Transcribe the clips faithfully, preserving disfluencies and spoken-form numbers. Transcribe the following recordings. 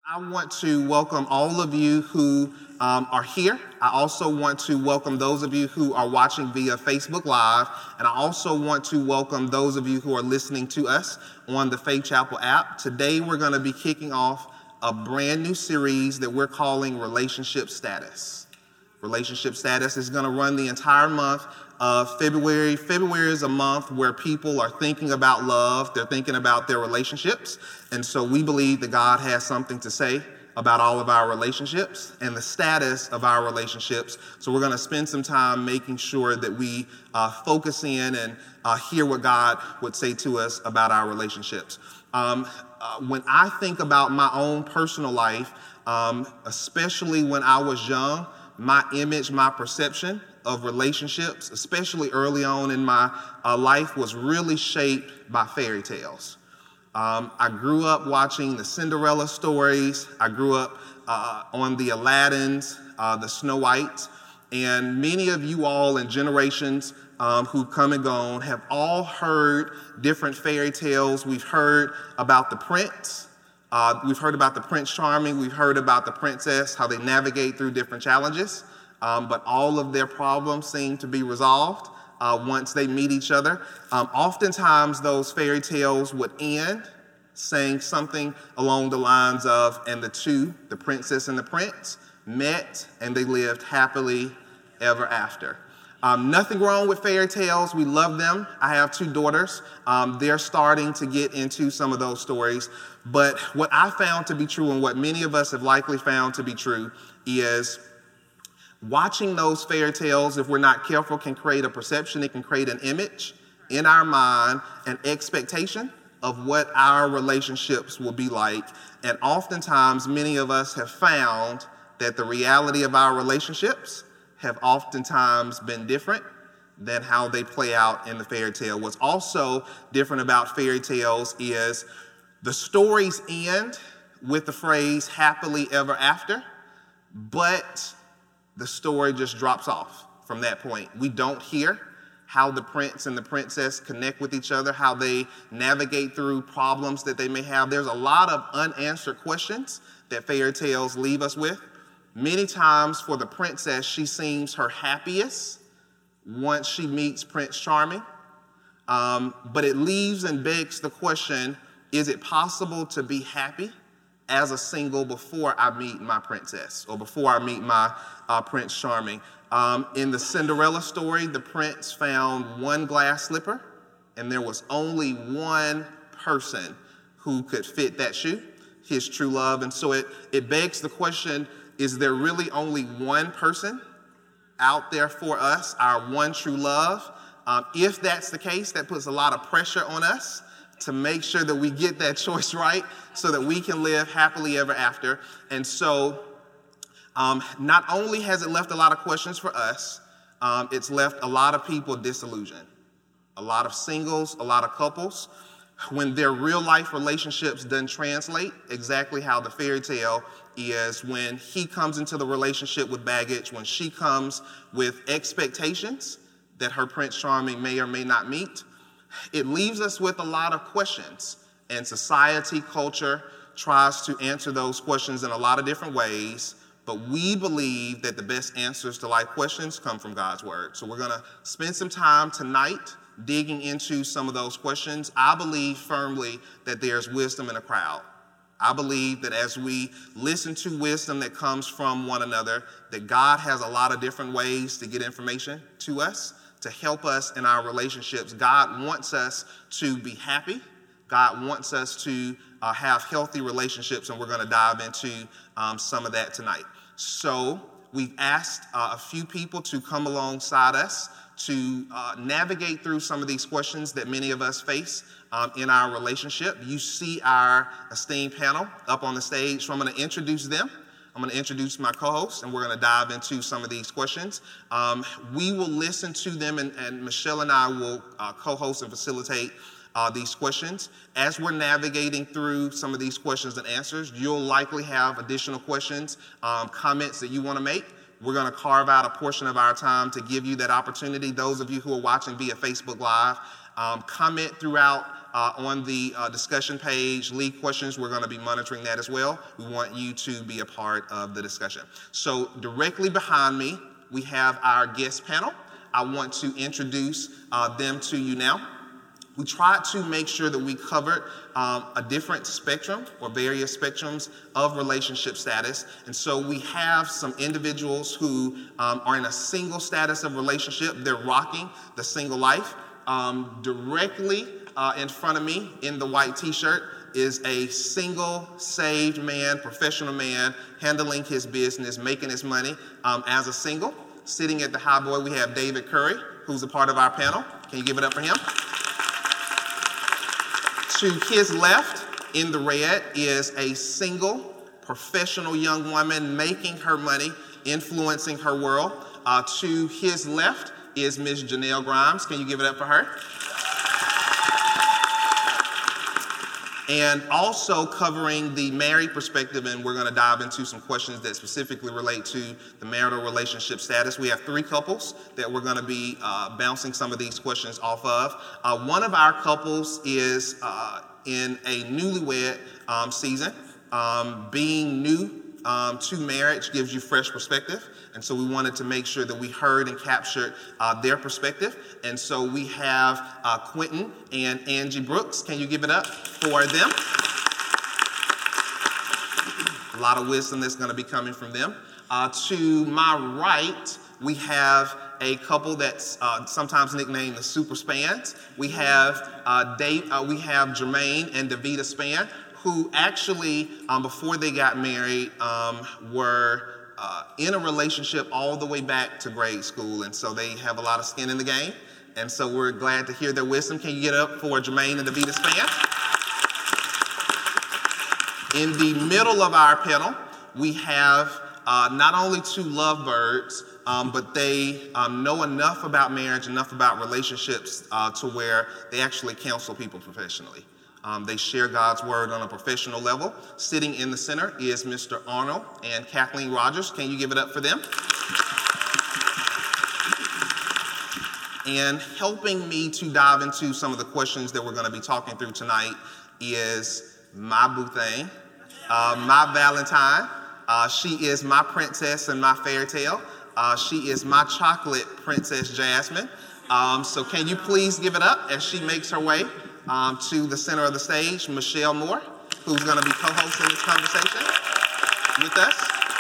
I want to welcome all of you who um, are here. I also want to welcome those of you who are watching via Facebook Live, and I also want to welcome those of you who are listening to us on the Faith Chapel app. Today we're going to be kicking off a brand new series that we're calling Relationship Status. Relationship Status is going to run the entire month of February. February is a month where people are thinking about love. They're thinking about their relationships. And so we believe that God has something to say about all of our relationships and the status of our relationships. So we're going to spend some time making sure that we uh, focus in and uh, hear what God would say to us about our relationships. Um, uh, when I think about my own personal life, um, especially when I was young, my image, my perception of relationships, especially early on in my uh, life, was really shaped by fairy tales. Um, I grew up watching the Cinderella stories. I grew up uh, on the Aladdins, uh, the Snow Whites, and many of you all in generations um, who've come and gone have all heard different fairy tales. We've heard about the prince. Uh, we've heard about the Prince Charming. We've heard about the princess, how they navigate through different challenges. Um, but all of their problems seem to be resolved uh, once they meet each other. Um, oftentimes, those fairy tales would end saying something along the lines of, and the two, the princess and the prince, met and they lived happily ever after. Um, nothing wrong with fairy tales. We love them. I have two daughters. Um, they're starting to get into some of those stories. But what I found to be true, and what many of us have likely found to be true, is watching those fairy tales, if we're not careful, can create a perception. It can create an image in our mind, an expectation of what our relationships will be like. And oftentimes, many of us have found that the reality of our relationships have oftentimes been different than how they play out in the fairy tale. What's also different about fairy tales is the stories end with the phrase happily ever after, but the story just drops off from that point. We don't hear how the prince and the princess connect with each other, how they navigate through problems that they may have. There's a lot of unanswered questions that fairy tales leave us with. Many times for the princess, she seems her happiest once she meets Prince Charming. Um, but it leaves and begs the question, is it possible to be happy as a single before I meet my princess or before I meet my uh, Prince Charming? Um, in the Cinderella story, the prince found one glass slipper and there was only one person who could fit that shoe, his true love. And so it, it begs the question, is there really only one person out there for us, our one true love? Um, if that's the case, that puts a lot of pressure on us to make sure that we get that choice right so that we can live happily ever after. And so um, not only has it left a lot of questions for us, um, it's left a lot of people disillusioned. A lot of singles, a lot of couples, when their real life relationships doesn't translate exactly how the fairy tale is, when he comes into the relationship with baggage, when she comes with expectations that her Prince Charming may or may not meet, it leaves us with a lot of questions. And society, culture tries to answer those questions in a lot of different ways, but we believe that the best answers to life questions come from God's word. So we're going to spend some time tonight digging into some of those questions. I believe firmly that there's wisdom in a crowd. I believe that as we listen to wisdom that comes from one another, that God has a lot of different ways to get information to us, to help us in our relationships. God wants us to be happy. God wants us to uh, have healthy relationships, and we're going to dive into um, some of that tonight. So we've asked uh, a few people to come alongside us to uh, navigate through some of these questions that many of us face um, in our relationship. You see our esteemed panel up on the stage, so I'm going to introduce them. I'm going to introduce my co-hosts, and we're going to dive into some of these questions. Um, we will listen to them, and, and Michelle and I will uh, co-host and facilitate uh, these questions. As we're navigating through some of these questions and answers, you'll likely have additional questions, um, comments that you want to make. We're going to carve out a portion of our time to give you that opportunity. Those of you who are watching via Facebook Live, um, comment throughout uh, on the uh, discussion page, lead questions. We're going to be monitoring that as well. We want you to be a part of the discussion. So directly behind me, we have our guest panel. I want to introduce uh, them to you now. We tried to make sure that we covered um, a different spectrum or various spectrums of relationship status. And so we have some individuals who um, are in a single status of relationship. They're rocking the single life. Um, directly uh, in front of me in the white t-shirt is a single, saved man, professional man, handling his business, making his money um, as a single. Sitting at the high boy, we have David Curry, who's a part of our panel. Can you give it up for him? To his left, in the red, is a single, professional young woman making her money, influencing her world. Uh, to his left is Miz Janelle Grimes. Can you give it up for her? And also covering the married perspective, and we're going to dive into some questions that specifically relate to the marital relationship status. We have three couples that we're going to be uh, bouncing some of these questions off of. Uh, one of our couples is uh, in a newlywed um, season. Um, being new um, to marriage gives you fresh perspective. And so we wanted to make sure that we heard and captured uh, their perspective. And so we have uh, Quentin and Angie Brooks. Can you give it up for them? A lot of wisdom that's going to be coming from them. Uh, to my right, we have a couple that's uh, sometimes nicknamed the Super Spans. We have uh, Dave, uh, we have Jermaine and Davita Span, who actually, um, before they got married, um, were Uh, in a relationship all the way back to grade school, and so they have a lot of skin in the game, and so we're glad to hear their wisdom. Can you get up for Jermaine and Davita Span? In the middle of our panel, we have uh, not only two lovebirds, um, but they um, know enough about marriage, enough about relationships uh, to where they actually counsel people professionally. Um, they share God's word on a professional level. Sitting in the center is Mister Arnold and Kathleen Rogers. Can you give it up for them? And helping me to dive into some of the questions that we're going to be talking through tonight is my boo thing, uh, my Valentine. Uh, she is my princess and my fairy tale. Uh, she is my chocolate princess, Jasmine. Um, so can you please give it up as she makes her way Um, to the center of the stage, Michelle Moore, who's going to be co-hosting this conversation with us.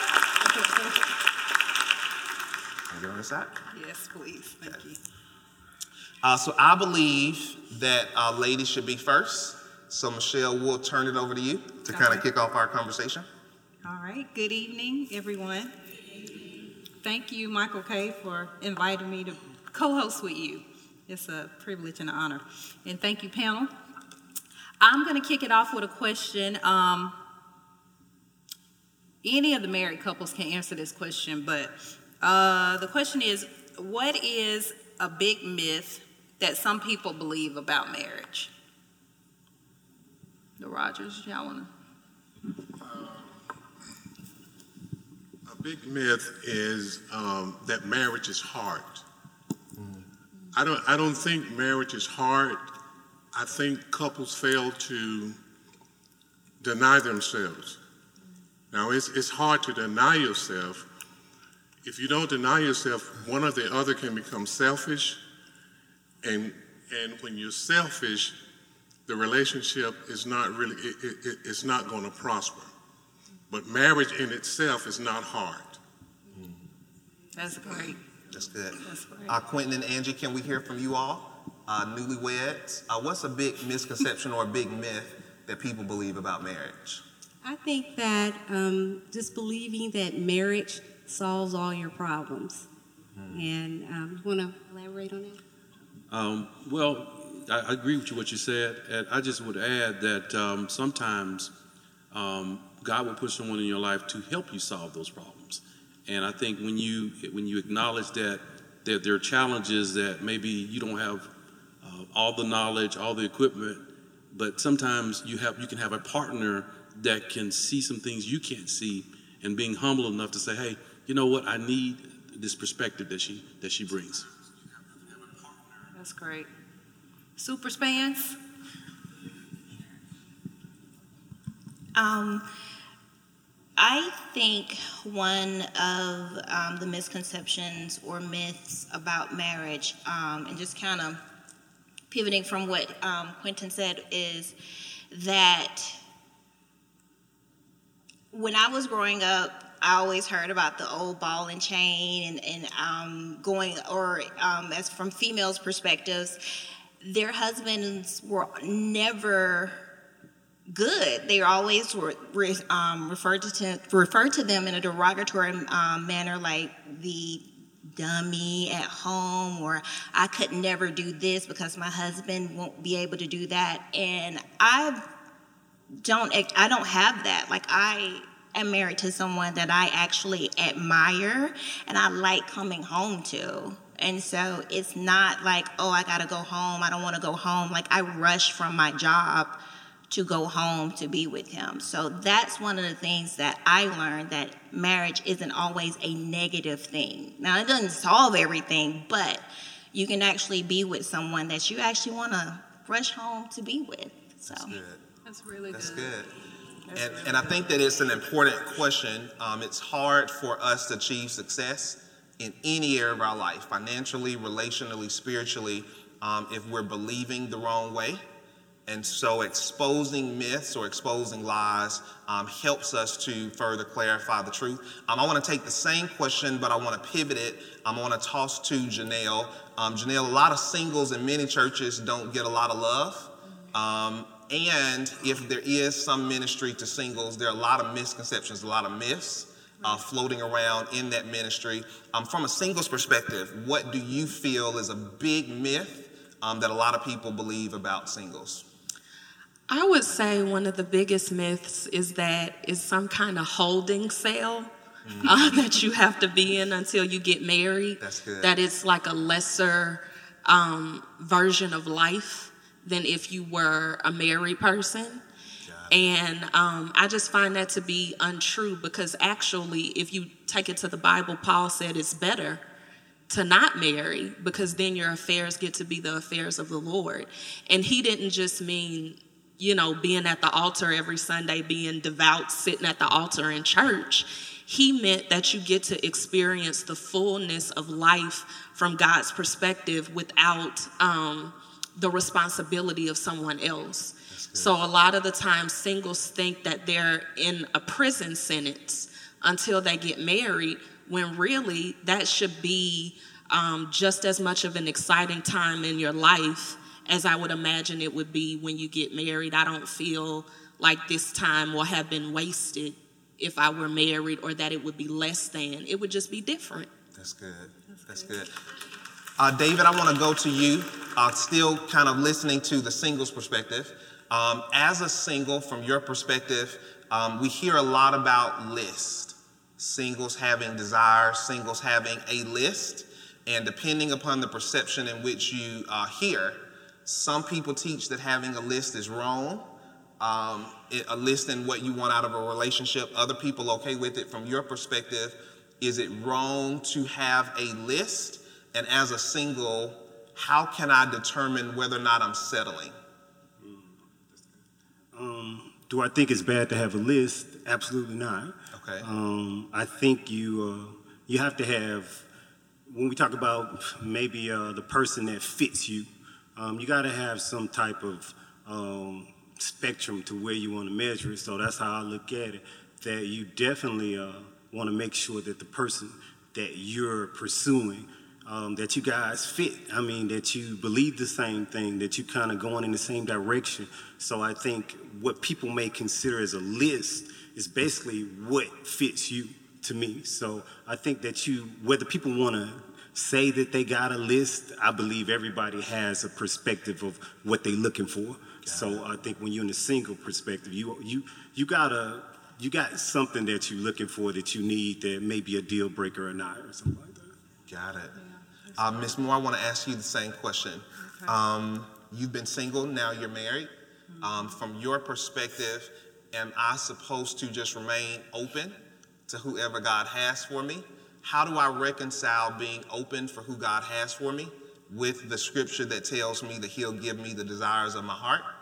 Can you give her a sec? Yes, please. Thank okay. you. Uh, so I believe that uh, ladies should be first. So Michelle, we'll turn it over to you to kind of kick off our conversation. All right. Good evening, everyone. Thank you, Michael K., for inviting me to co-host with you. It's a privilege and an honor. And thank you, panel. I'm going to kick it off with a question. Um, any of the married couples can answer this question, but uh, the question is, what is a big myth that some people believe about marriage? The Rogers, y'all want to? Uh, a big myth is um, that marriage is hard. I don't, I don't think marriage is hard. I think couples fail to deny themselves. Now, it's, it's hard to deny yourself. If you don't deny yourself, one or the other can become selfish. And, and when you're selfish, the relationship is not really, it, it, it's not going to prosper. But marriage in itself is not hard. That's great. That's good. That's right. Uh, Quentin and Angie, can we hear from you all? Uh, newlyweds, uh, what's a big misconception or a big myth that people believe about marriage? I think that um, just believing that marriage solves all your problems. Mm. And um, you want to elaborate on that? Um, well, I, I agree with you what you said, and I just would add that um, sometimes um, God will put someone in your life to help you solve those problems. And I think when you when you acknowledge that, that there are challenges that maybe you don't have uh, all the knowledge, all the equipment, but sometimes you have you can have a partner that can see some things you can't see, and being humble enough to say, hey, you know what, I need this perspective that she that she brings. That's great. Super Spans? Um, I think one of um, the misconceptions or myths about marriage, um, and just kind of pivoting from what um, Quentin said, is that when I was growing up, I always heard about the old ball and chain, and, and um, going, or um, as from females' perspectives, their husbands were never good. They always were re, um, referred to referred to them in a derogatory um, manner, like the dummy at home, or I could never do this because my husband won't be able to do that. And I don't I don't have that. Like, I am married to someone that I actually admire and I like coming home to. And so it's not like, oh, I gotta go home, I don't want to go home. Like, I rush from my job to go home to be with him. So that's one of the things that I learned, that marriage isn't always a negative thing. Now, it doesn't solve everything, but you can actually be with someone that you actually want to rush home to be with. So That's good. That's really That's good. good. And, and I think that it's an important question. Um, it's hard for us to achieve success in any area of our life, financially, relationally, spiritually, um, if we're believing the wrong way. And so exposing myths or exposing lies um, helps us to further clarify the truth. Um, I want to take the same question, but I want to pivot it. Um, I want to toss to Janelle. Um, Janelle, a lot of singles in many churches don't get a lot of love. Um, and if there is some ministry to singles, there are a lot of misconceptions, a lot of myths uh, floating around in that ministry. Um, from a singles perspective, what do you feel is a big myth um, that a lot of people believe about singles? I would say one of the biggest myths is that it's some kind of holding cell mm-hmm. uh, that you have to be in until you get married. That's good. That it's like a lesser um, version of life than if you were a married person. And um, I just find that to be untrue, because actually, if you take it to the Bible, Paul said it's better to not marry, because then your affairs get to be the affairs of the Lord. And he didn't just mean, you know, being at the altar every Sunday, being devout, sitting at the altar in church. He meant that you get to experience the fullness of life from God's perspective without um, the responsibility of someone else. So a lot of the time, singles think that they're in a prison sentence until they get married, when really that should be um, just as much of an exciting time in your life as I would imagine it would be when you get married. I don't feel like this time will have been wasted if I were married, or that it would be less than. It would just be different. That's good. That's good. Uh, David, I want to go to you, uh, still kind of listening to the singles perspective. Um, as a single, from your perspective, um, we hear a lot about list. Singles having desires, singles having a list. And depending upon the perception in which you uh, hear, some people teach that having a list is wrong, um, it, a list in what you want out of a relationship. Other people okay with it. From your perspective, is it wrong to have a list? And as a single, how can I determine whether or not I'm settling? Um, do I think it's bad to have a list? Absolutely not. Okay. Um, I think you uh, you have to have, when we talk about maybe uh, the person that fits you, um, you got to have some type of um, spectrum to where you want to measure it. So that's how I look at it, that you definitely uh, want to make sure that the person that you're pursuing, um, that you guys fit. I mean, that you believe the same thing, that you kind of going in the same direction. So I think what people may consider as a list is basically what fits you, to me. So I think that you, whether people want to say that they got a list, I believe everybody has a perspective of what they're looking for. Got so it. I think when you're in a single perspective, you you you got a you got something that you're looking for that you need, that may be a deal breaker or not, or something like that. Got it. Uh, Miz Moore, I want to ask you the same question. Okay. Um, you've been single, now you're married. Um, from your perspective, am I supposed to just remain open to whoever God has for me? How do I reconcile being open for who God has for me with the scripture that tells me that he'll give me the desires of my heart?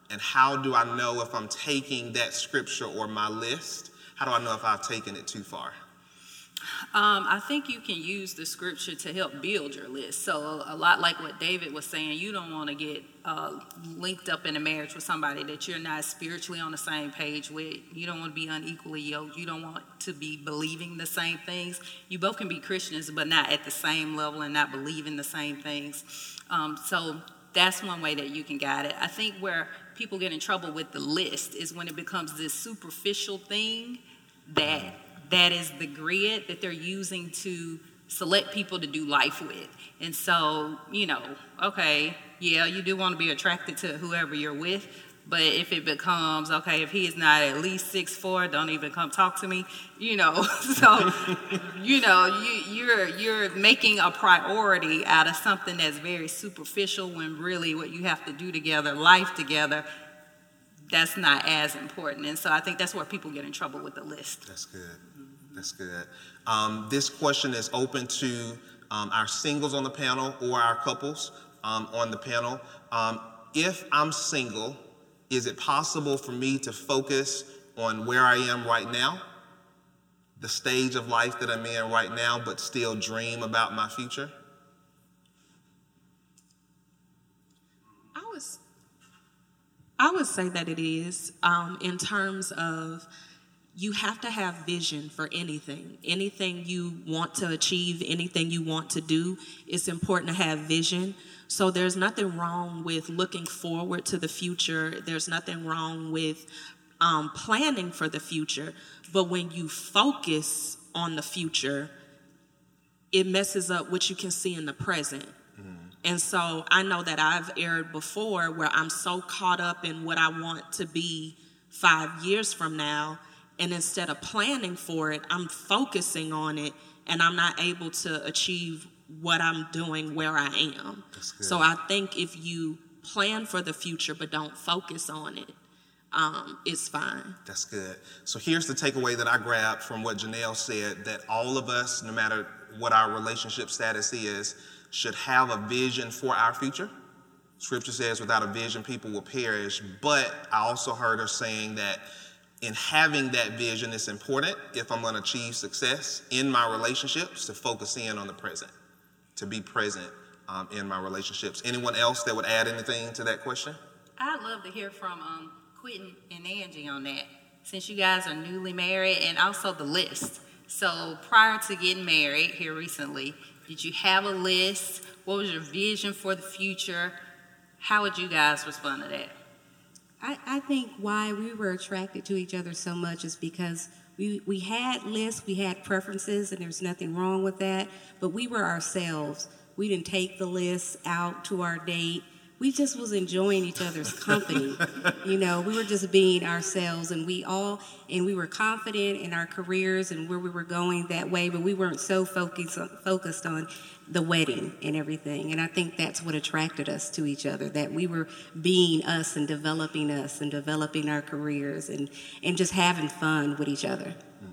And how do I know if I'm taking that scripture or my list? How do I know if I've taken it too far? Um, I think you can use the scripture to help build your list. So a lot like what David was saying, you don't want to get uh, linked up in a marriage with somebody that you're not spiritually on the same page with. You don't want to be unequally yoked. You don't want to be believing the same things. You both can be Christians, but not at the same level and not believing the same things. Um, so that's one way that you can guide it. I think where people get in trouble with the list is when it becomes this superficial thing that that is the grid that they're using to select people to do life with. And so, you know, okay, yeah, you do want to be attracted to whoever you're with, but if it becomes, okay, if he is not at least six foot four, don't even come talk to me, you know. So, you know, you, you're you're making a priority out of something that's very superficial when really what you have to do together, life together, that's not as important. And so I think that's where people get in trouble with the list. That's good. That's good. Um, this question is open to um, our singles on the panel or our couples um, on the panel. Um, if I'm single, is it possible for me to focus on where I am right now, the stage of life that I'm in right now, but still dream about my future? I was, I would say that it is um, in terms of you have to have vision for anything. Anything you want to achieve, anything you want to do, it's important to have vision. So there's nothing wrong with looking forward to the future. There's nothing wrong with um, planning for the future. But when you focus on the future, it messes up what you can see in the present. Mm-hmm. And so I know that I've erred before where I'm so caught up in what I want to be five years from now, and instead of planning for it, I'm focusing on it, and I'm not able to achieve what I'm doing where I am. So I think if you plan for the future but don't focus on it, um, it's fine. That's good. So here's the takeaway that I grabbed from what Janelle said, that all of us, no matter what our relationship status is, should have a vision for our future. Scripture says without a vision, people will perish. But I also heard her saying that in having that vision, it's important, if I'm going to achieve success in my relationships, to focus in on the present, to be present um, in my relationships. Anyone else that would add anything to that question? I'd love to hear from um, Quentin and Angie on that, since you guys are newly married, and also the list. So prior to getting married here recently, did you have a list? What was your vision for the future? How would you guys respond to that? I, I think why we were attracted to each other so much is because we, we had lists, we had preferences, and there's nothing wrong with that, but we were ourselves. We didn't take the list out to our date. We just was enjoying each other's company. You know, we were just being ourselves, and we all, and we were confident in our careers and where we were going that way, but we weren't so focused on, focused on the wedding and everything. And I think that's what attracted us to each other, that we were being us and developing us and developing our careers and, and just having fun with each other.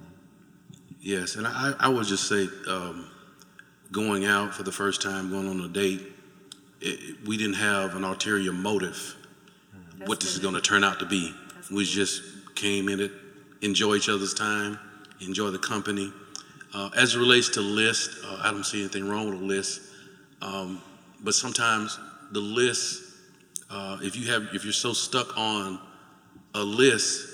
Yes, and I, I would just say um, going out for the first time, going on a date, it, we didn't have an ulterior motive, That's what this good. is going to turn out to be. That's we good. just came in it, enjoy each other's time, enjoy the company. Uh, as it relates to list, uh, I don't see anything wrong with a list, um, but sometimes the list, uh, if you have, if you're so stuck on a list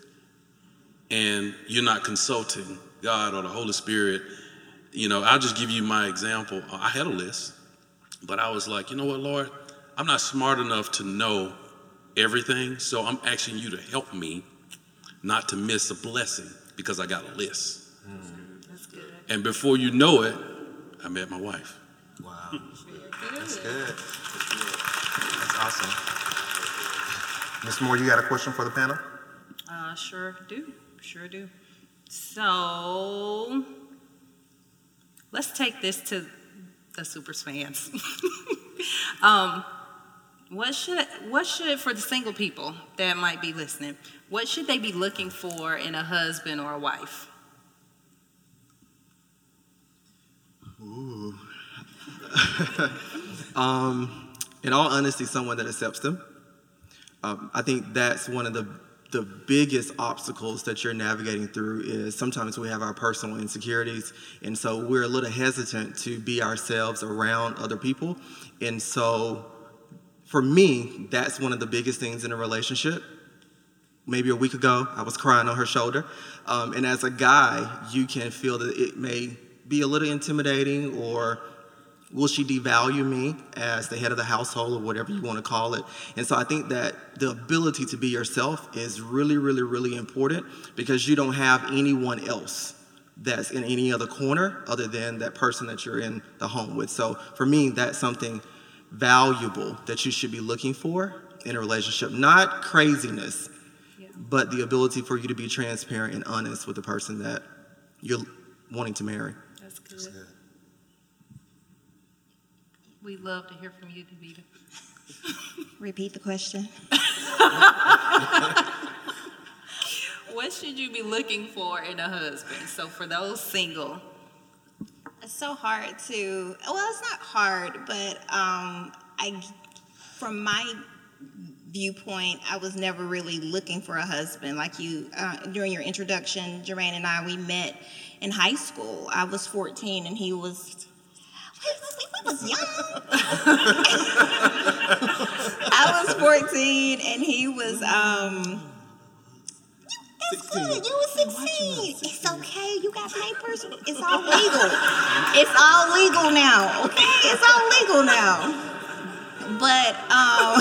and you're not consulting God or the Holy Spirit, you know, I'll just give you my example. I had a list, but I was like, you know what, Lord, I'm not smart enough to know everything, so I'm asking you to help me not to miss a blessing because I got a list. Mm. And before you know it, I met my wife. Wow. That's good. That's awesome. Miz Moore, you got a question for the panel? Uh, sure do. Sure do. So let's take this to the Supers fans. um, what should what should for the single people that might be listening, what should they be looking for in a husband or a wife? Ooh. um, in all honesty, someone that accepts them, Um, I think that's one of the the biggest obstacles that you're navigating through is sometimes we have our personal insecurities, and so we're a little hesitant to be ourselves around other people. And so for me, that's one of the biggest things in a relationship. Maybe a week ago, I was crying on her shoulder. Um, and as a guy, you can feel that it may be a little intimidating, or will she devalue me as the head of the household, or whatever you want to call it. And so I think that the ability to be yourself is really, really, really important, because you don't have anyone else that's in any other corner other than that person that you're in the home with. So for me, that's something valuable that you should be looking for in a relationship. Not craziness, yeah, but the ability for you to be transparent and honest with the person that you're wanting to marry. That's good. That's good. We'd love to hear from you, Davida. Repeat the question. What should you be looking for in a husband? So for those single. It's so hard to, well, it's not hard, but um, I, from my viewpoint, I was never really looking for a husband. Like you, uh, during your introduction, Jermaine and I, we met in high school. I was fourteen and he was, we was young. I was fourteen and he was, um, that's good. You were sixteen. It's okay. You got papers. It's all legal. It's all legal now. Okay? It's all legal now. But um,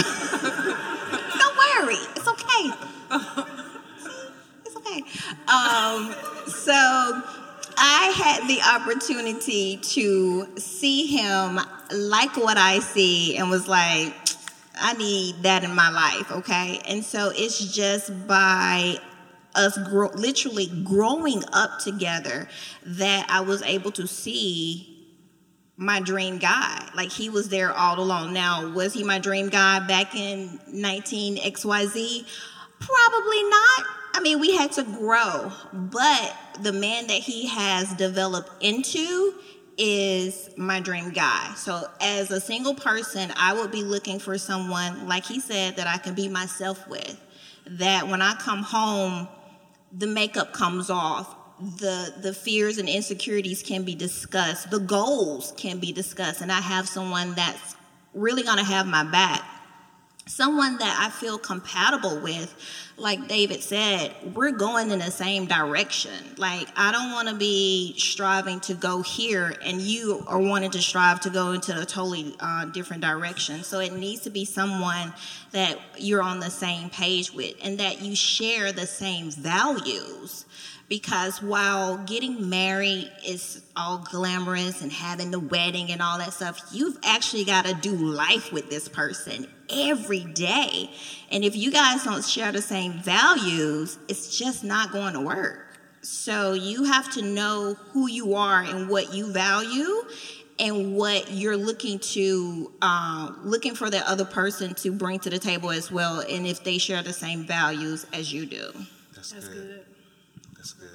don't worry. It's okay. See? It's okay. Um, so I had the opportunity to see him like what I see and was like, I need that in my life. Okay? And so it's just by us grow, literally growing up together that I was able to see my dream guy. Like, he was there all along. Now, was he my dream guy back in nineteen X Y Z? Probably not. I mean, we had to grow. But the man that he has developed into is my dream guy. So as a single person, I would be looking for someone, like he said, that I can be myself with. That when I come home, the makeup comes off, the the fears and insecurities can be discussed, the goals can be discussed, and I have someone that's really gonna have my back. Someone that I feel compatible with. Like David said, we're going in the same direction. Like, I don't want to be striving to go here and you are wanting to strive to go into a totally uh, different direction. So it needs to be someone that you're on the same page with and that you share the same values. Because while getting married is all glamorous and having the wedding and all that stuff, you've actually got to do life with this person every day. And if you guys don't share the same values, it's just not going to work. So you have to know who you are and what you value and what you're looking to, uh, looking for the other person to bring to the table as well, and if they share the same values as you do. That's, That's good. good. That's good.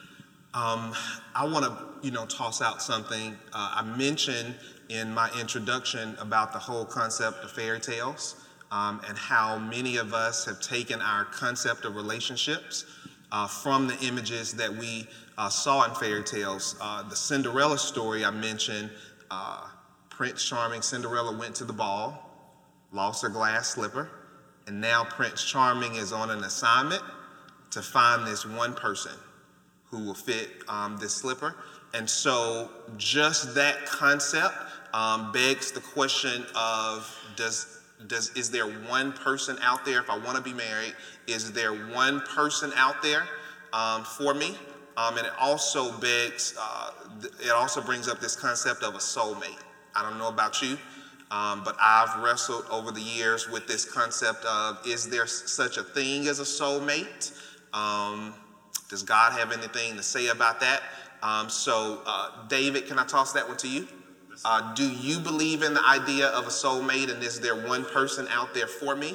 Um, I want to, you know, toss out something. Uh, I mentioned in my introduction about the whole concept of fairy tales um, and how many of us have taken our concept of relationships uh, from the images that we uh, saw in fairy tales. Uh, the Cinderella story I mentioned, uh, Prince Charming, Cinderella went to the ball, lost her glass slipper, and now Prince Charming is on an assignment to find this one person who will fit um, this slipper. And so just that concept um, begs the question of, does, does, is there one person out there, if I want to be married, is there one person out there um, for me? Um, and it also begs, uh, th- it also brings up this concept of a soulmate. I don't know about you, um, but I've wrestled over the years with this concept of, is there such a thing as a soulmate? Um, Does God have anything to say about that? Um, so, uh, David, can I toss that one to you? Uh, do you believe in the idea of a soulmate, and is there one person out there for me?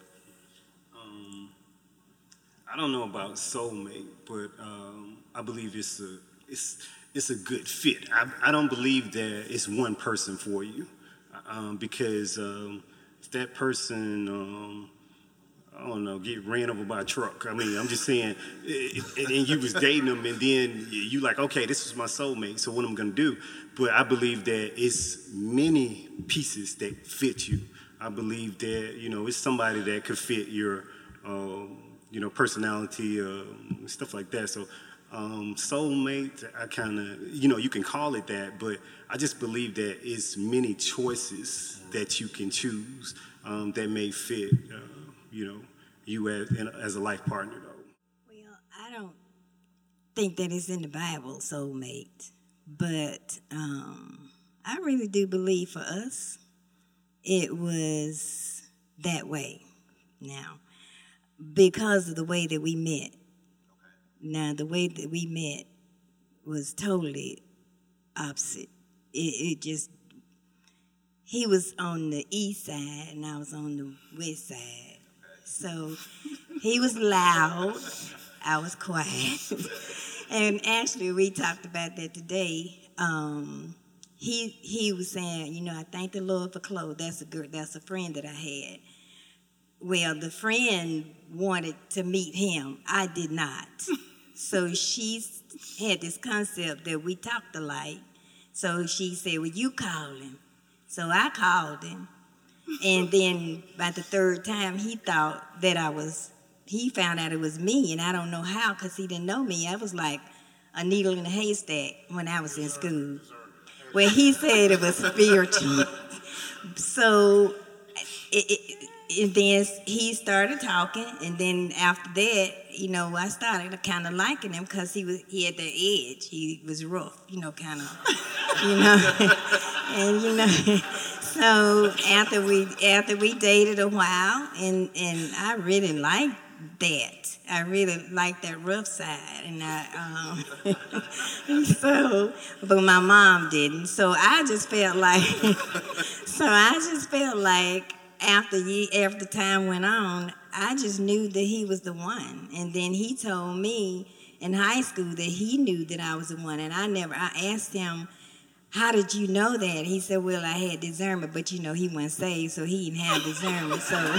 Um, I don't know about soulmate, but um, I believe it's a it's it's a good fit. I, I don't believe that it's one person for you, um, because um, if that person um, I don't know, get ran over by a truck. I mean, I'm just saying, and, and you was dating them, and then you like, okay, this is my soulmate, so what am I gonna do? But I believe that it's many pieces that fit you. I believe that, you know, it's somebody that could fit your, um, you know, personality, uh, stuff like that. So um, soulmate, I kind of, you know, you can call it that, but I just believe that it's many choices that you can choose um, that may fit, uh, you know, you as, as a life partner, though. Well, I don't think that it's in the Bible, soulmate, but um, I really do believe for us, it was that way now because of the way that we met. Now, the way that we met was totally opposite. It, it just, he was on the east side and I was on the west side. So he was loud, I was quiet. And actually, we talked about that today. Um, He he was saying, you know, I thank the Lord for Chloe. That's a girl. That's a friend that I had. Well, the friend wanted to meet him. I did not. So she had this concept that we talked alike. So she said, well, you call him. So I called him. And then by the third time, he thought that I was, he found out it was me. And I don't know how because he didn't know me. I was like a needle in a haystack when I was in school. Well, he said it was spiritual. So, it, it, and then he started talking, and then after that, you know, I started kind of liking him because he was he had that edge. He was rough, you know, kind of, you know, and you know. So after we after we dated a while, and and I really liked that. I really liked that rough side, and I, um, so, but my mom didn't. So I just felt like, so I just felt like after ye, after time went on, I just knew that he was the one. And then he told me in high school that he knew that I was the one, and I never. I asked him, how did you know that? He said, well, I had discernment, but you know he wasn't saved, so he didn't have discernment. So.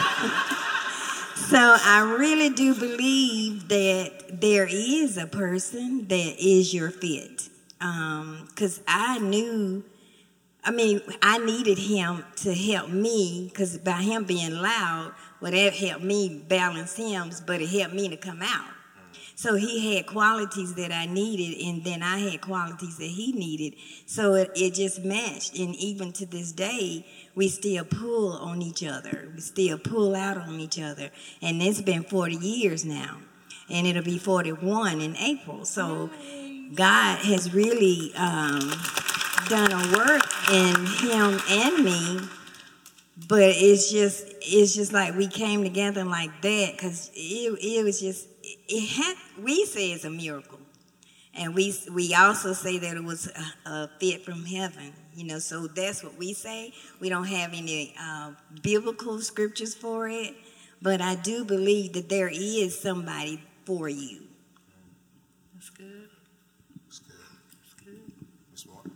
So I really do believe that there is a person that is your fit. Because um, I knew, I mean, I needed him to help me, because by him being loud, well, that helped me balance him, but it helped me to come out. So he had qualities that I needed, and then I had qualities that he needed. So it, it just matched. And even to this day, we still pull on each other. We still pull out on each other. And it's been forty years now. And it'll be forty-one in April. So God has really um, done a work in him and me. But it's just, it's just like we came together like that, because it, it was just, it had, we say it's a miracle. And we we also say that it was a, a fit from heaven, you know, so that's what we say. We don't have any uh, biblical scriptures for it, but I do believe that there is somebody for you. That's good. That's good. That's good. Miz Moore.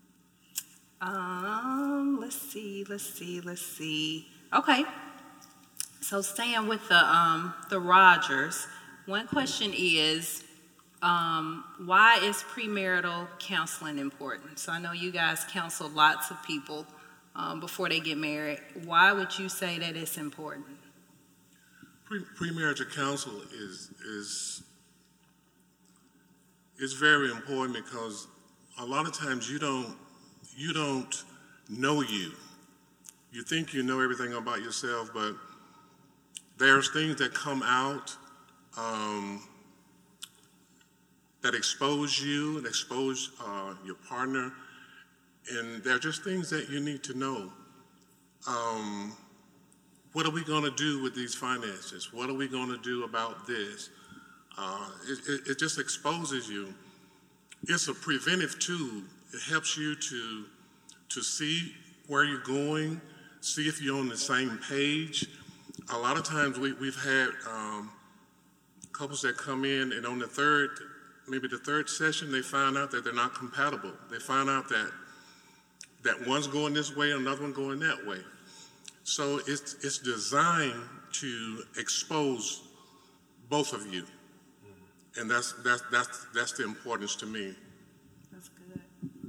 Um, let's see, let's see, let's see. Okay. So staying with the um the Rogers, one question is, um, why is premarital counseling important? So I know you guys counsel lots of people um, before they get married. Why would you say that it's important? Pre- premarital counsel is is is very important because a lot of times you don't you don't know you. You think you know everything about yourself, but there's things that come out um, that expose you and expose uh, your partner, and they're just things that you need to know. Um, what are we going to do with these finances? What are we going to do about this? Uh, it, it, it just exposes you. It's a preventive tool. It helps you to to see where you're going, see if you're on the same page. A lot of times we, we've had um, couples that come in, and on the third, maybe the third session, they find out that they're not compatible. They find out that that one's going this way, another one going that way. So it's it's designed to expose both of you. And that's, that's, that's, that's the importance to me. That's good.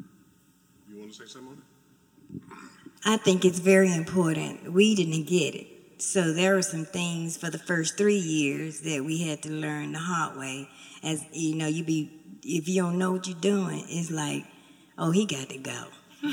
You want to say something on it? I think it's very important. We didn't get it. So there were some things for the first three years that we had to learn the hard way. As you know, you be if you don't know what you're doing, it's like, oh, he got to go.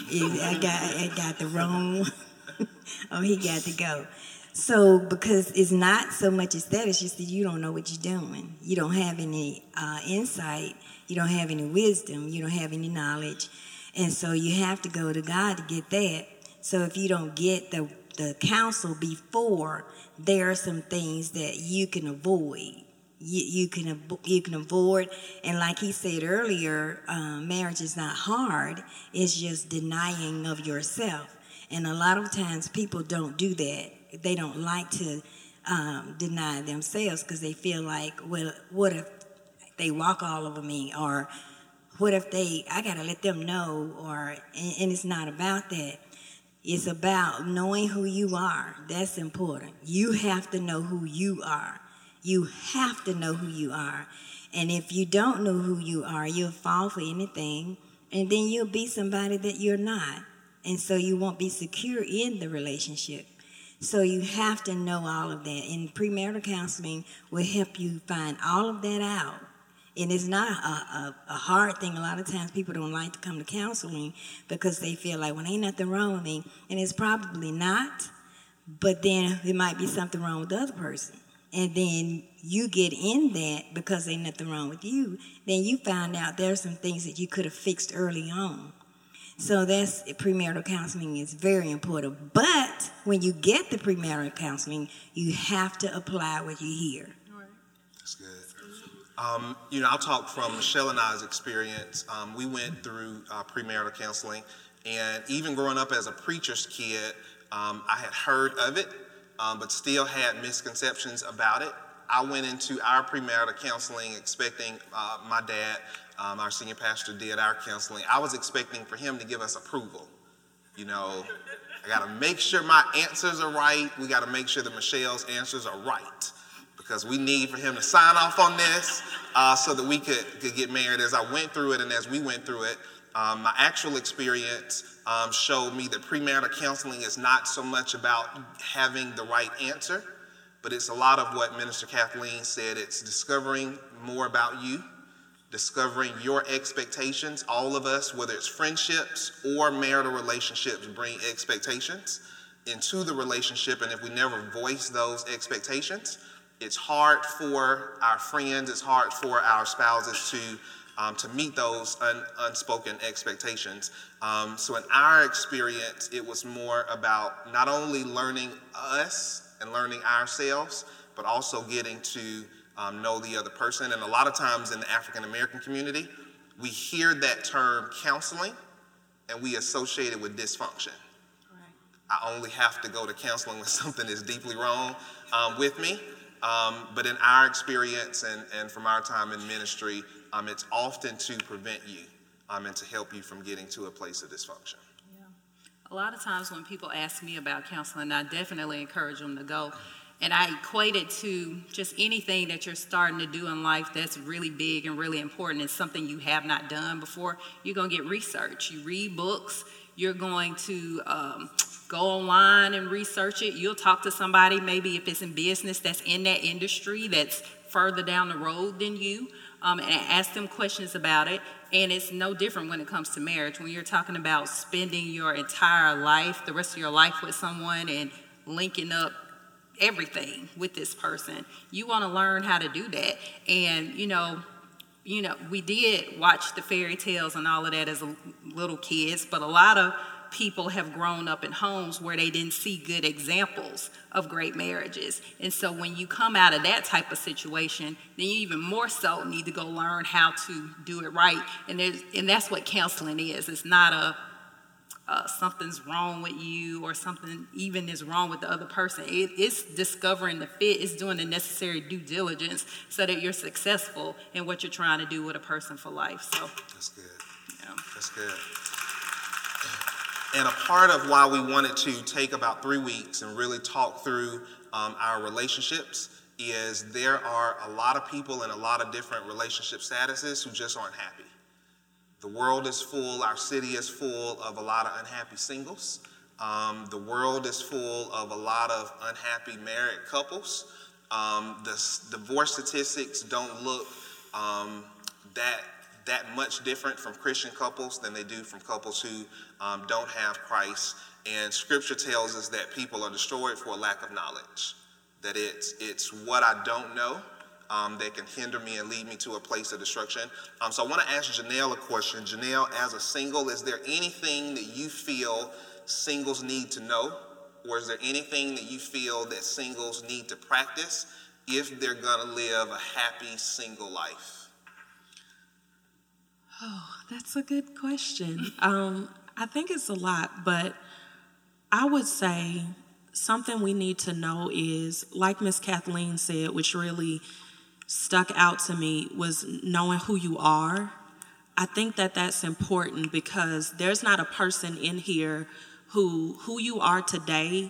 I got I got the wrong one. Oh, he got to go. So because it's not so much as that, it's just that you don't know what you're doing. You don't have any uh, insight. You don't have any wisdom. You don't have any knowledge. And so you have to go to God to get that. So if you don't get the, the counsel before, there are some things that you can avoid. You, you can you can avoid, and like he said earlier, um, marriage is not hard. It's just denying of yourself. And a lot of times people don't do that. They don't like to um, deny themselves because they feel like, well, what if they walk all over me? Or what if they, I got to let them know? Or and, and it's not about that. It's about knowing who you are. That's important. You have to know who you are. You have to know who you are. And if you don't know who you are, you'll fall for anything, and then you'll be somebody that you're not. And so you won't be secure in the relationship. So you have to know all of that. And premarital counseling will help you find all of that out. And it's not a, a, a hard thing. A lot of times people don't like to come to counseling because they feel like, well, ain't nothing wrong with me. And it's probably not, but then there might be something wrong with the other person. And then you get in that because ain't nothing wrong with you. Then you find out there's some things that you could have fixed early on. So that's premarital counseling is very important. But when you get the premarital counseling, you have to apply what you hear. That's good. Um, you know, I'll talk from Michelle and I's experience. Um, we went through uh, premarital counseling, and even growing up as a preacher's kid, um, I had heard of it, um, but still had misconceptions about it. I went into our premarital counseling expecting uh, my dad, um, our senior pastor, did our counseling. I was expecting for him to give us approval. You know, I got to make sure my answers are right. We got to make sure that Michelle's answers are right, because we need for him to sign off on this uh, so that we could, could get married. As I went through it and as we went through it, um, my actual experience um, showed me that premarital counseling is not so much about having the right answer, but it's a lot of what Minister Kathleen said. It's discovering more about you, discovering your expectations. All of us, whether it's friendships or marital relationships, bring expectations into the relationship, and if we never voice those expectations, it's hard for our friends, it's hard for our spouses to um, to meet those un, unspoken expectations. Um, so in our experience, it was more about not only learning us and learning ourselves, but also getting to um, know the other person. And a lot of times in the African American community, we hear that term counseling and we associate it with dysfunction. I only have to go to counseling when something is deeply wrong um, with me. Um, but in our experience and, and from our time in ministry, um, it's often to prevent you um, and to help you from getting to a place of dysfunction. Yeah. A lot of times when people ask me about counseling, I definitely encourage them to go. And I equate it to just anything that you're starting to do in life that's really big and really important. It's something you have not done before. You're going to get research. You read books. You're going to um, go online and research it. You'll talk to somebody, maybe if it's in business, that's in that industry, that's further down the road than you, um, and ask them questions about it. And it's no different when it comes to marriage. When you're talking about spending your entire life, the rest of your life with someone and linking up everything with this person, you want to learn how to do that. And, you know, You know, we did watch the fairy tales and all of that as a, little kids, but a lot of people have grown up in homes where they didn't see good examples of great marriages. And so when you come out of that type of situation, then you even more so need to go learn how to do it right. And there's, and that's what counseling is. It's not a Uh, something's wrong with you or something even is wrong with the other person. It, it's discovering the fit. It's doing the necessary due diligence so that you're successful in what you're trying to do with a person for life. So that's good. Yeah. That's good. And a part of why we wanted to take about three weeks and really talk through um, our relationships is there are a lot of people in a lot of different relationship statuses who just aren't happy. The world is full, our city is full of a lot of unhappy singles. Um, the world is full of a lot of unhappy married couples. Um, the s- divorce statistics don't look um, that that much different from Christian couples than they do from couples who um, don't have Christ. And Scripture tells us that people are destroyed for a lack of knowledge. That it's it's what I don't know um, that can hinder me and lead me to a place of destruction. Um, so I want to ask Janelle a question. Janelle, as a single, is there anything that you feel singles need to know? Or is there anything that you feel that singles need to practice if they're going to live a happy single life? Oh, that's a good question. Um, I think it's a lot, but I would say something we need to know is, like Miss Kathleen said, which really stuck out to me, was knowing who you are. I think that that's important because there's not a person in here who who you are today,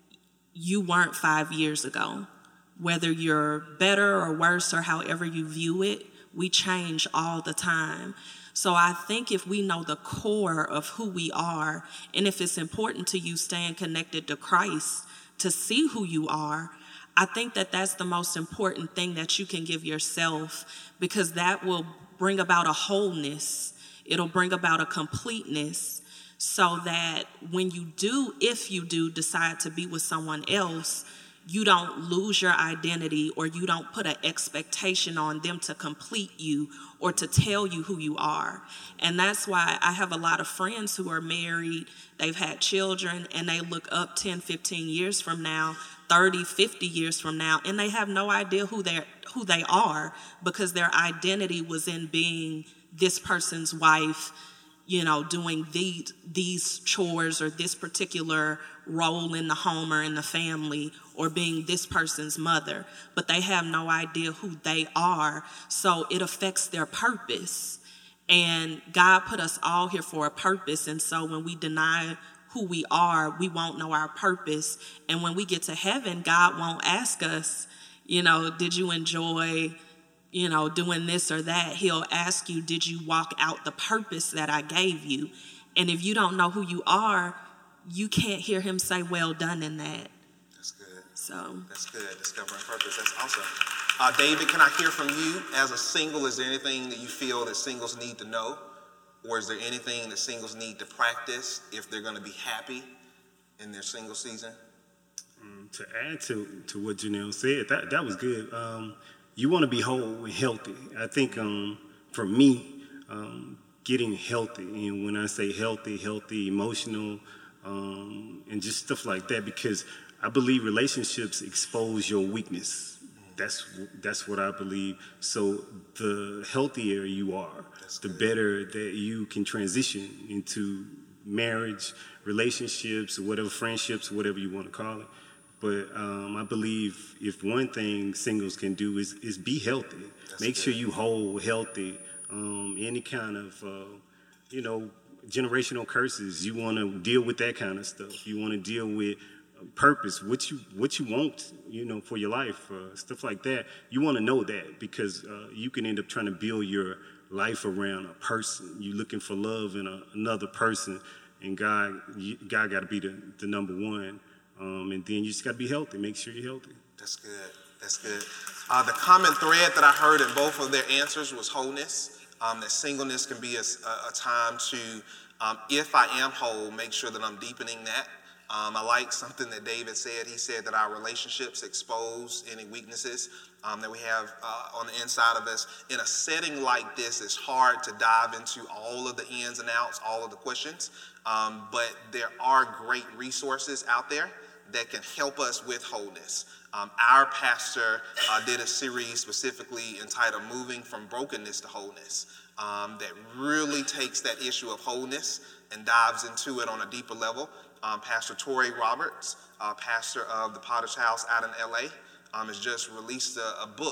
you weren't five years ago. Whether you're better or worse or however you view it, we change all the time. So I think if we know the core of who we are, and if it's important to you staying connected to Christ to see who you are, I think that that's the most important thing that you can give yourself, because that will bring about a wholeness. It'll bring about a completeness, so that when you do, if you do decide to be with someone else, you don't lose your identity, or you don't put an expectation on them to complete you or to tell you who you are. And that's why I have a lot of friends who are married, they've had children, and they look up ten, fifteen years from now, thirty, fifty years from now, and they have no idea who they who they are, because their identity was in being this person's wife, you know, doing these, these chores or this particular role in the home or in the family, or being this person's mother, but they have no idea who they are. So it affects their purpose. And God put us all here for a purpose. And so when we deny who we are, we won't know our purpose. And when we get to heaven, God won't ask us, you know, did you enjoy, you know, doing this or that? He'll ask you, did you walk out the purpose that I gave you? And if you don't know who you are, you can't hear him say, well done in that. That's good. So That's good. Discovering purpose. That's awesome. Uh, David, can I hear from you? As a single, is there anything that you feel that singles need to know? Or is there anything that singles need to practice if they're going to be happy in their single season? Um, to add to, to what Janelle said, that, that was good. Um, you want to be whole and healthy. I think um, for me, um, getting healthy, and when I say healthy, healthy, emotional, um, and just stuff like that, because I believe relationships expose your weakness. That's that's what I believe. So the healthier you are, that's the good. Better that you can transition into marriage, relationships, or whatever, friendships, whatever you want to call it. But um, I believe if one thing singles can do is is be healthy. That's Make good. Sure you whole, healthy. Um, any kind of, uh, you know, generational curses. You want to deal with that kind of stuff. You want to deal with purpose, what you what you want, you know, for your life, uh, stuff like that. You want to know that, because uh, you can end up trying to build your life around a person. You're looking for love in a, another person, and God, you, God got to be the, the number one. Um, and then you just got to be healthy. Make sure you're healthy. That's good. That's good. Uh, the common thread that I heard in both of their answers was wholeness. Um, that singleness can be a, a time to, um, if I am whole, make sure that I'm deepening that. Um, I like something that David said. He said that our relationships expose any weaknesses um, that we have uh, on the inside of us. In a setting like this, it's hard to dive into all of the ins and outs, all of the questions, um, but there are great resources out there that can help us with wholeness. Um, our pastor uh, did a series specifically entitled Moving from Brokenness to Wholeness um, that really takes that issue of wholeness and dives into it on a deeper level. Um, Pastor Torrey Roberts, uh, pastor of the Potter's House out in L A, um, has just released a, a book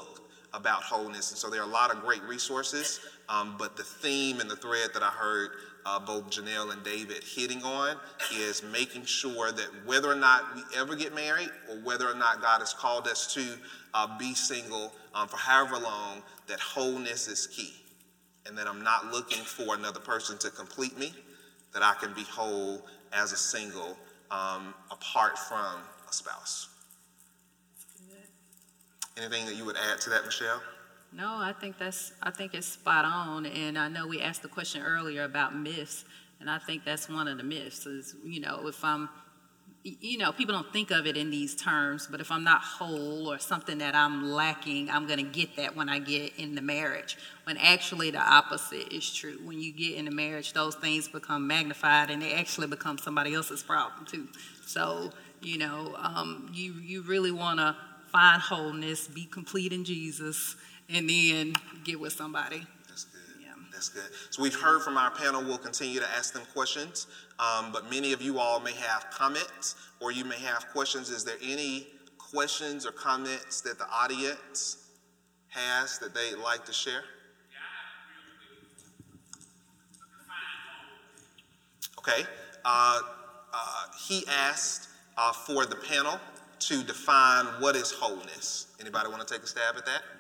about wholeness. And so there are a lot of great resources, um, but the theme and the thread that I heard uh, both Janelle and David hitting on is making sure that whether or not we ever get married or whether or not God has called us to uh, be single um, for however long, that wholeness is key. And that I'm not looking for another person to complete me, that I can be whole as a single um, apart from a spouse. Anything that you would add to that, Michelle? No, I think that's, I think it's spot on. And I know we asked the question earlier about myths, and I think that's one of the myths is, you know, if I'm, you know, people don't think of it in these terms, but if I'm not whole or something that I'm lacking, I'm going to get that when I get in the marriage. When actually the opposite is true. When you get in a marriage, those things become magnified and they actually become somebody else's problem too. So, you know, um, you, you really want to find wholeness, be complete in Jesus, and then get with somebody. That's good. Yeah. That's good. So we've heard from our panel. We'll continue to ask them questions. Um, but many of you all may have comments or you may have questions. Is there any questions or comments that the audience has that they'd like to share? Okay. Uh, uh, he asked uh, for the panel to define what is wholeness. Anybody want to take a stab at that?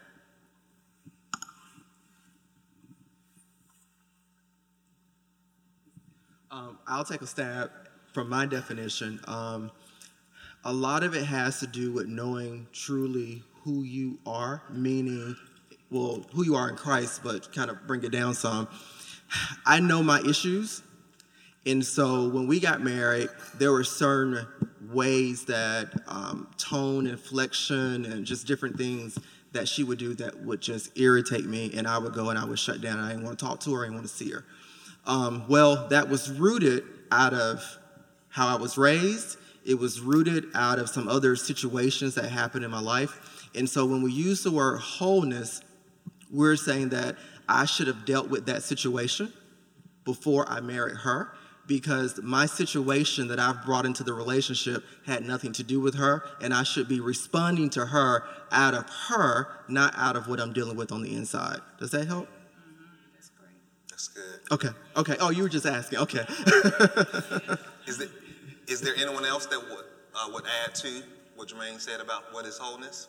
Um, I'll take a stab from my definition. Um, a lot of it has to do with knowing truly who you are, meaning, well, who you are in Christ, but kind of bring it down some. I know my issues, and so when we got married, there were certain ways that um, tone, inflection, and just different things that she would do that would just irritate me, and I would go and I would shut down. I didn't want to talk to her, I didn't want to see her. Um, well, that was rooted out of how I was raised. It was rooted out of some other situations that happened in my life. And so when we use the word wholeness, we're saying that I should have dealt with that situation before I married her, because my situation that I've brought into the relationship had nothing to do with her, and I should be responding to her out of her, not out of what I'm dealing with on the inside. Does that help? That's good. Okay, okay. Oh, you were just asking. Okay. Is there, is there anyone else that would, uh, would add to what Jermaine said about what is wholeness?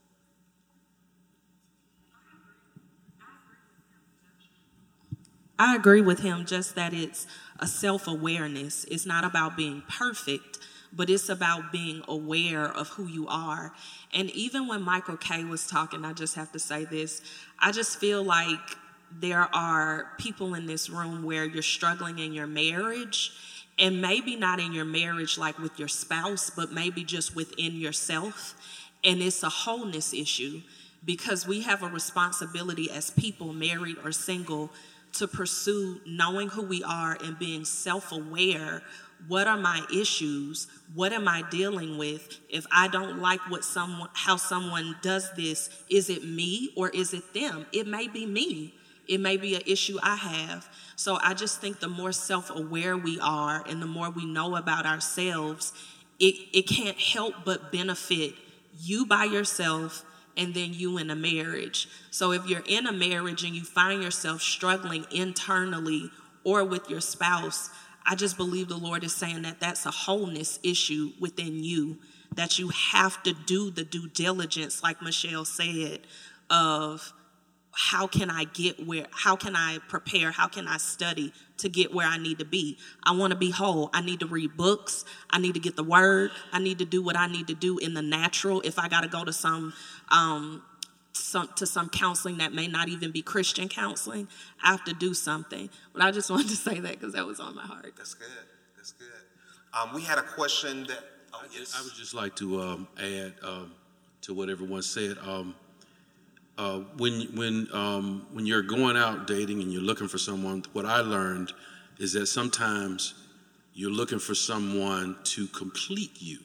I agree with him, just that it's a self-awareness. It's not about being perfect, but it's about being aware of who you are. And even when Michael K. was talking, I just have to say this, I just feel like there are people in this room where you're struggling in your marriage, and maybe not in your marriage like with your spouse, but maybe just within yourself. And it's a wholeness issue, because we have a responsibility as people, married or single, to pursue knowing who we are and being self-aware. What are my issues? What am I dealing with? If I don't like what someone, how someone does this, is it me or is it them? It may be me. It may be an issue I have. So I just think the more self-aware we are and the more we know about ourselves, it, it can't help but benefit you by yourself and then you in a marriage. So if you're in a marriage and you find yourself struggling internally or with your spouse, I just believe the Lord is saying that that's a wholeness issue within you, that you have to do the due diligence, like Michelle said, of how can I get where, how can I prepare, how can I study to get where I need to be? I want to be whole. I need to read books. I need to get the word. I need to do what I need to do in the natural. If I got to go to some, um, some, to some counseling that may not even be Christian counseling, I have to do something. But I just wanted to say that because that was on my heart. That's good. That's good. Um, we had a question that, oh, yes. I would just like to um, add um, to what everyone said. Um, Uh, when when um, when you're going out dating and you're looking for someone, what I learned is that sometimes you're looking for someone to complete you.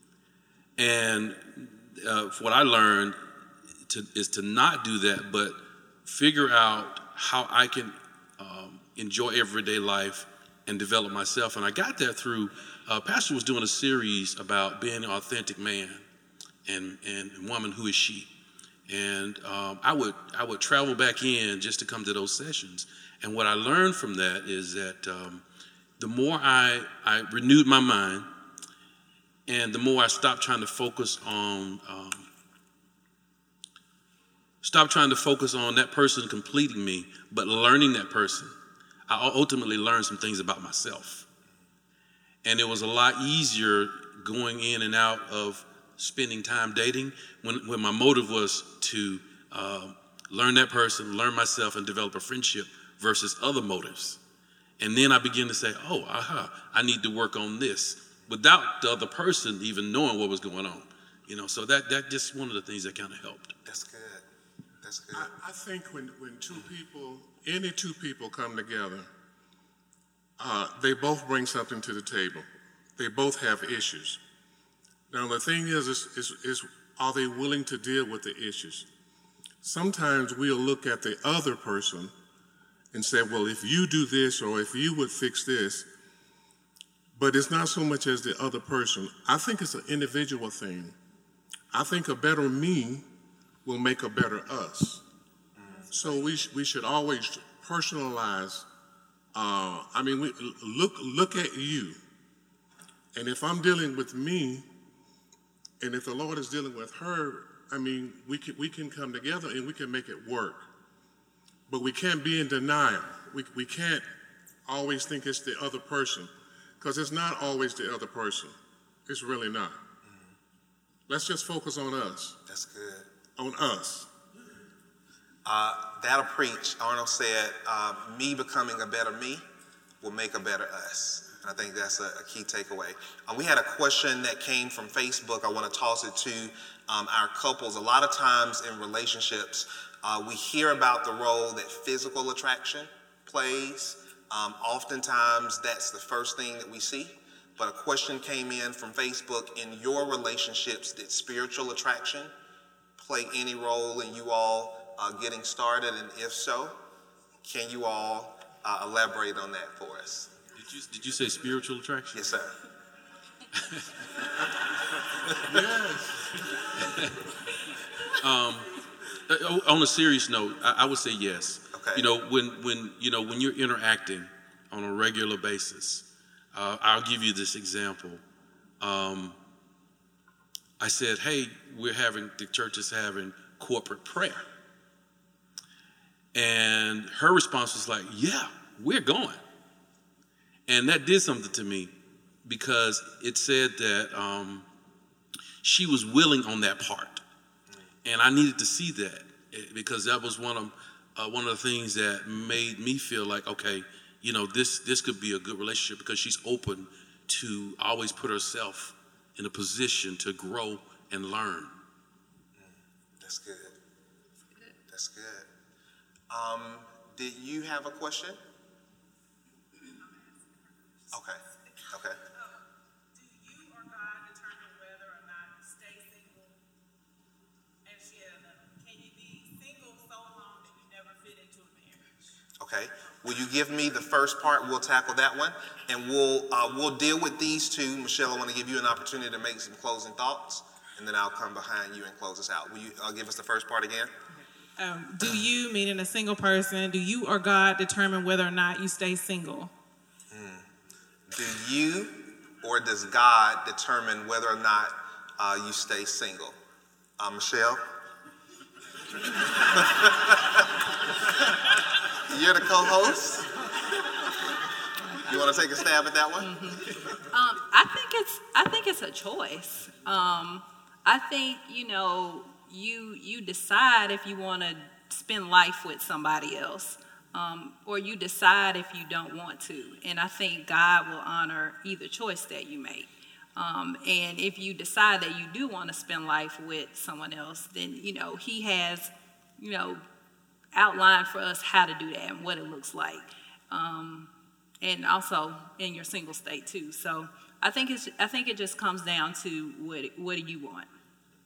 And uh, what I learned to, is to not do that, but figure out how I can um, enjoy everyday life and develop myself. And I got that through, uh, Pastor was doing a series about being an authentic man and, and woman, who is she? And um, I would I would travel back in just to come to those sessions. And what I learned from that is that um, the more I, I renewed my mind, and the more I stopped trying to focus on um, stop trying to focus on that person completing me, but learning that person, I ultimately learned some things about myself. And it was a lot easier going in and out of spending time dating when, when my motive was to uh, learn that person, learn myself, and develop a friendship versus other motives. And then I begin to say, oh, aha, I need to work on this without the other person even knowing what was going on. You know, so that that just one of the things that kind of helped. That's good. That's good. I, I think when, when two people, any two people come together, uh, they both bring something to the table. They both have issues. Now, the thing is, is, is, is are they willing to deal with the issues? Sometimes we'll look at the other person and say, well, if you do this or if you would fix this, but it's not so much as the other person. I think it's an individual thing. I think a better me will make a better us. So we, sh- we should always personalize. Uh, I mean, we, look, look at you. And if I'm dealing with me, and if the Lord is dealing with her, I mean, we can, we can come together and we can make it work. But we can't be in denial. We, we can't always think it's the other person, because it's not always the other person. It's really not. Mm-hmm. Let's just focus on us. That's good. On us. Uh, that'll preach. Arnold said, uh, me becoming a better me will make a better us. And I think that's a, a key takeaway. Uh, we had a question that came from Facebook. I want to toss it to um, our couples. A lot of times in relationships, uh, we hear about the role that physical attraction plays. Um, oftentimes, that's the first thing that we see. But a question came in from Facebook. In your relationships, did spiritual attraction play any role in you all uh, getting started? And if so, can you all uh, elaborate on that for us? Did you, did you say spiritual attraction? Yes, sir. Yes. um, on a serious note, I, I would say yes. Okay. You know, when when you know when you're interacting on a regular basis, uh, I'll give you this example. Um, I said, "Hey, we're having the church is having corporate prayer," and her response was like, "Yeah, we're going." And that did something to me, because it said that um, she was willing on that part. And I needed to see that, because that was one of uh, one of the things that made me feel like, okay, you know, this this could be a good relationship, because she's open to always put herself in a position to grow and learn. That's good. That's good. Um, did you have a question? Okay. Okay. Do you or God determine whether or not you stay single and share another? Can you be single so long that you never fit into a marriage? Okay. Will you give me the first part? We'll tackle that one, and we'll uh, we'll deal with these two. Michelle, I want to give you an opportunity to make some closing thoughts, and then I'll come behind you and close us out. Will you uh, give us the first part again? Um, do you, meaning a single person, do you or God determine whether or not you stay single? Do you or does God determine whether or not uh, you stay single? Uh, Michelle? You're the co-host. You want to take a stab at that one? Mm-hmm. Um, I think it's I think it's a choice. Um, I think you know you you decide if you want to spend life with somebody else. Um, or you decide if you don't want to. And I think God will honor either choice that you make. Um, and if you decide that you do want to spend life with someone else, then, you know, he has, you know, outlined for us how to do that and what it looks like. Um, and also in your single state too. So I think it's, I think it just comes down to what, what do you want?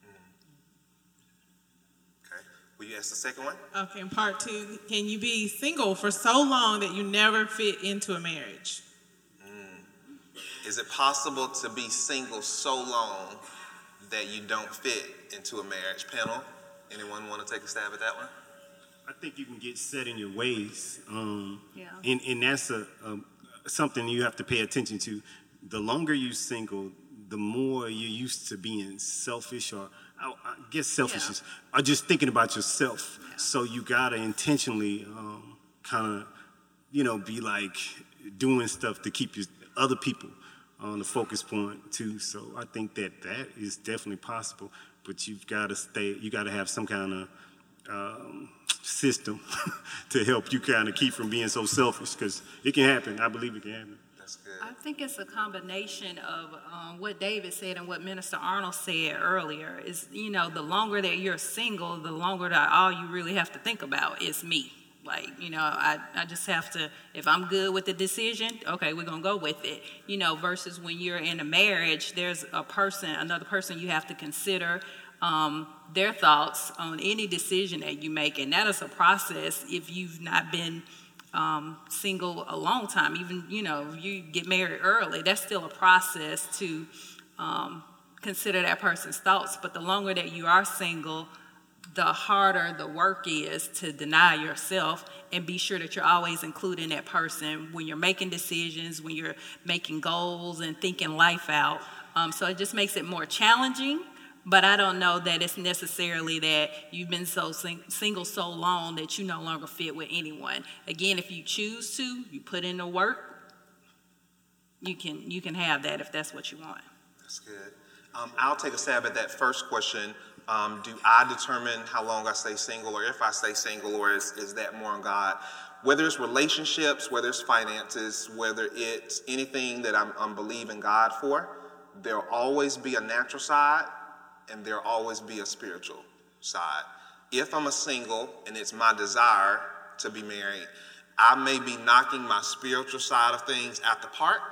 Will you ask the second one? Okay, and part two, can you be single for so long that you never fit into a marriage? Mm. Is it possible to be single so long that you don't fit into a marriage? Panel? Anyone want to take a stab at that one? I think you can get set in your ways, um, Yeah. and and that's a um, something you have to pay attention to. The longer you're single, the more you're used to being selfish, or I, I guess selfish is, or just thinking about yourself. Yeah. So you gotta intentionally um, kind of, you know, be like doing stuff to keep your other people on the focus point too. So I think that that is definitely possible, but you've got to stay. You got to have some kind of um, system to help you kind of keep from being so selfish, because it can happen. I believe it can happen. That's good. I think it's a combination of um, what David said and what Minister Arnold said earlier. Is, you know, the longer that you're single, the longer that all you really have to think about is me. Like, you know, I, I just have to, if I'm good with the decision, okay, we're going to go with it. You know, versus when you're in a marriage, there's a person, another person you have to consider um, their thoughts on any decision that you make. And that is a process if you've not been um, single a long time. Even, you know, if you get married early, that's still a process to um, consider that person's thoughts. But the longer that you are single, the harder the work is to deny yourself and be sure that you're always including that person when you're making decisions, when you're making goals and thinking life out. Um, so it just makes it more challenging, but I don't know that it's necessarily that you've been so sing- single so long that you no longer fit with anyone. Again, if you choose to, you put in the work, you can, you can have that if that's what you want. That's good. Um, I'll take a stab at that first question. Um, do I determine how long I stay single, or if I stay single, or is, is that more on God? Whether it's relationships, whether it's finances, whether it's anything that I'm, I'm believing God for, there'll always be a natural side and there'll always be a spiritual side. If I'm a single and it's my desire to be married, I may be knocking my spiritual side of things at the park.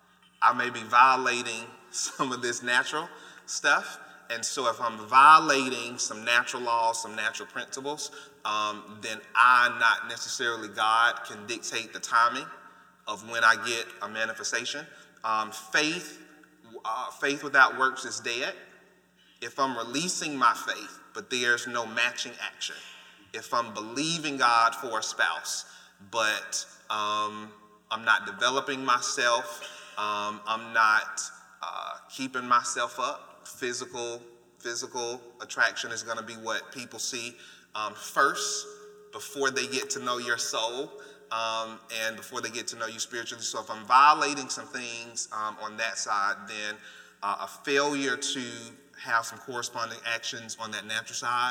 I may be violating some of this natural stuff. And so if I'm violating some natural laws, some natural principles, um, then I, not necessarily God, can dictate the timing of when I get a manifestation. Um, faith, uh, faith without works is dead. If I'm releasing my faith, but there's no matching action. If I'm believing God for a spouse, but um, I'm not developing myself, um, I'm not uh, keeping myself up. Physical, physical attraction is going to be what people see um, first before they get to know your soul um, and before they get to know you spiritually. So if I'm violating some things um, on that side, then uh, a failure to have some corresponding actions on that natural side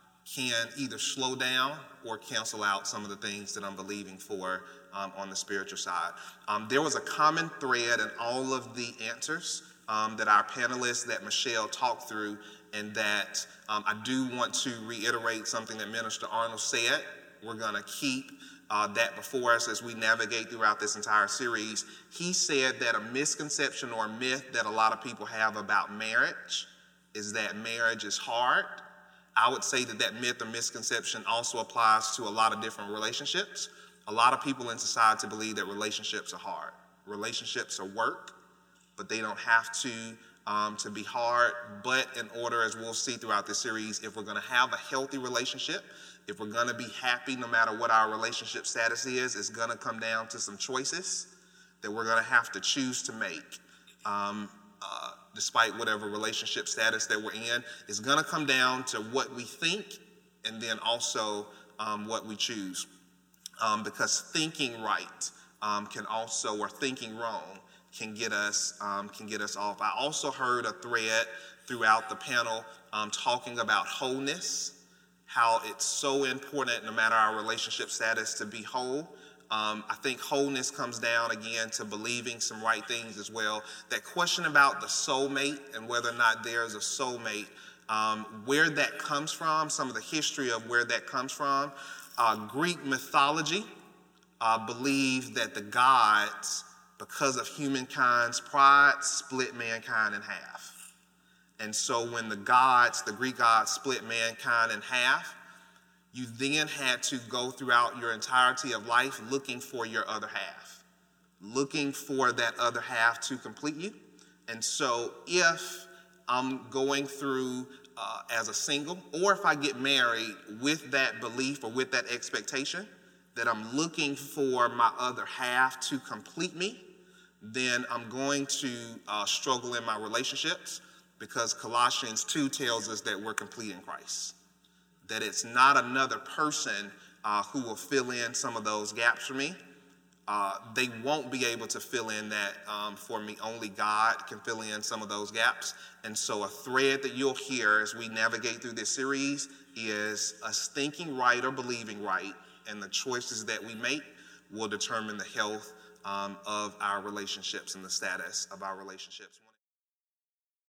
can either slow down or cancel out some of the things that I'm believing for um, on the spiritual side. Um, there was a common thread in all of the answers Um, that our panelists, that Michelle talked through, and that um, I do want to reiterate something that Minister Arnold said. We're going to keep uh, that before us as we navigate throughout this entire series. He said that a misconception or a myth that a lot of people have about marriage is that marriage is hard. I would say that that myth or misconception also applies to a lot of different relationships. A lot of people in society believe that relationships are hard. Relationships are work, but they don't have to um, to be hard. But in order, as we'll see throughout this series, if we're going to have a healthy relationship, if we're going to be happy no matter what our relationship status is, it's going to come down to some choices that we're going to have to choose to make. Um, uh, despite whatever relationship status that we're in, it's going to come down to what we think and then also um, what we choose. Um, because thinking right um, can also, or thinking wrong, can get us um, can get us off. I also heard a thread throughout the panel um, talking about wholeness, how it's so important no matter our relationship status to be whole. Um, I think wholeness comes down again to believing some right things as well. That question about the soulmate and whether or not there's a soulmate, um, where that comes from, some of the history of where that comes from. Uh, Greek mythology uh, believed that the gods, because of humankind's pride, split mankind in half. And so when the gods, the Greek gods, split mankind in half, you then had to go throughout your entirety of life looking for your other half, looking for that other half to complete you. And so if I'm going through uh, as a single, or if I get married with that belief or with that expectation that I'm looking for my other half to complete me, then I'm going to uh, struggle in my relationships, because Colossians two tells us that we're complete in Christ, that it's not another person uh, who will fill in some of those gaps for me. Uh, they won't be able to fill in that um, for me. Only God can fill in some of those gaps. And so a thread that you'll hear as we navigate through this series is us thinking right or believing right, and the choices that we make will determine the health um, of our relationships and the status of our relationships.